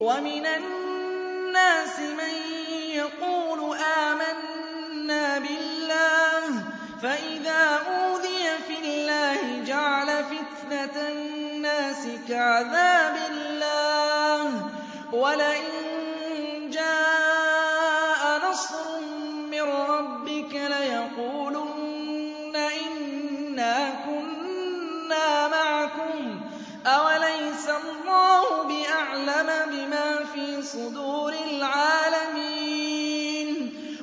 وَمِنَ النَّاسِ مَن يَقُولُ آمَنَّا بِاللَّهِ فَإِذَا أُوذِيَ فِي اللَّهِ جَعَلَ فِتْنَةَ النَّاسِ كَعَذَابِ اللَّهِ ۚ وَلَئِن جَاءَ نَصْرٌ مِّن رَّبِّكَ لَيَقُولُنَّ إِنَّا كُنَّا مَعَكُمْ ۚ أَوَلَيْسَ اللَّهُ بِأَعْلَمَ بِمَا فِي صُدُورِ الْعَالَمِينَ